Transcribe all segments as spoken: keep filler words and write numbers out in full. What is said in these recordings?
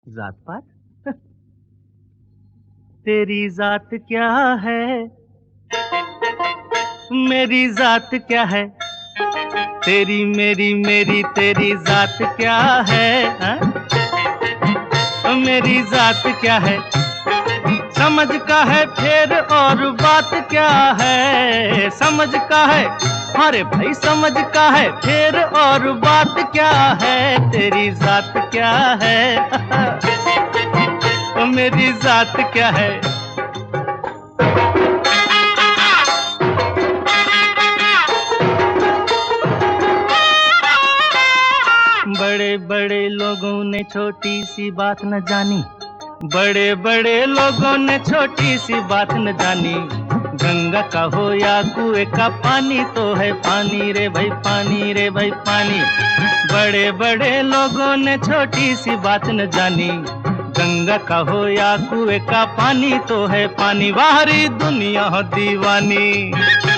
जात पात? तेरी जात क्या है, मेरी जात क्या है, तेरी मेरी मेरी तेरी जात क्या है, हा? मेरी जात क्या है, समझ का है फिर और बात क्या है, समझ का है, अरे भाई समझ का है फिर और बात क्या है, तेरी जात क्या है, मेरी जात क्या है। बड़े बड़े लोगों ने छोटी सी बात न जानी, बड़े बड़े लोगों ने छोटी सी बात न जानी, गंगा का हो या कुएं का पानी तो है पानी रे भाई पानी रे भाई पानी। बड़े बड़े लोगों ने छोटी सी बात न जानी, गंगा का हो या कुएं का पानी तो है पानी, बाहरी दुनिया दीवानी।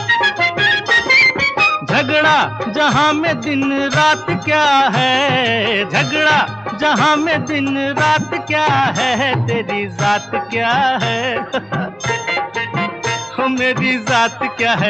झगड़ा जहां में दिन रात क्या है, झगड़ा जहां में दिन रात क्या है, तेरी जात क्या है, ओ मेरी जात क्या है।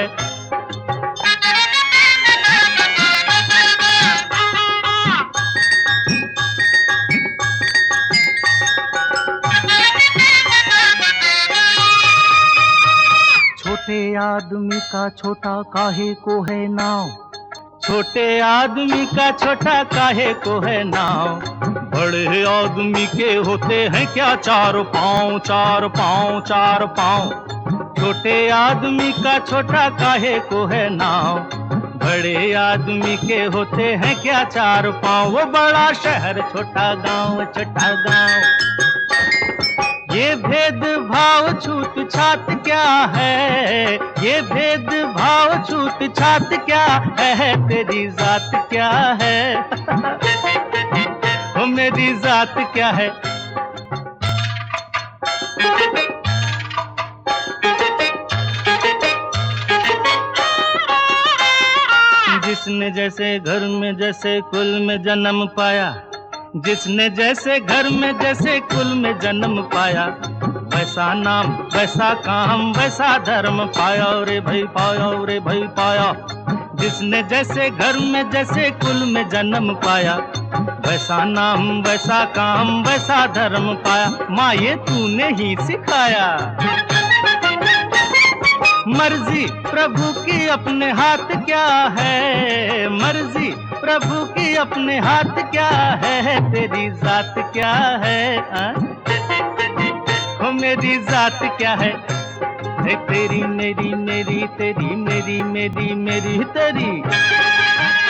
छोटे आदमी का छोटा काहे को है नाव, छोटे आदमी का छोटा काहे को है नाव, बड़े आदमी के होते हैं क्या चार पाँव चार पाँव चार पाँव, छोटे आदमी का छोटा काहे को है नाव, बड़े आदमी के होते हैं क्या चार पाँव, वो बड़ा शहर छोटा गांव छोटा गांव। ये भेद भाव छूत छात क्या है, ये भेद भाव छूत छात क्या है, तेरी जात क्या है, ओ मेरी जात क्या है। जिसने जैसे घर में जैसे कुल में जन्म पाया, जिसने जैसे घर में जैसे कुल में जन्म पाया, वैसा नाम वैसा काम वैसा धर्म पाया रे भाई पाया रे भाई पाया। जिसने जैसे घर में जैसे कुल में जन्म पाया, वैसा नाम वैसा काम वैसा धर्म पाया, माँ ये तूने ही सिखाया। मर्जी प्रभु की अपने हाथ क्या है, मर्जी प्रभु की अपने हाथ क्या है, तेरी जात क्या है, ओ मेरी जात क्या है। तेरी मेरी मेरी तेरी मेरी मेरी मेरी तेरी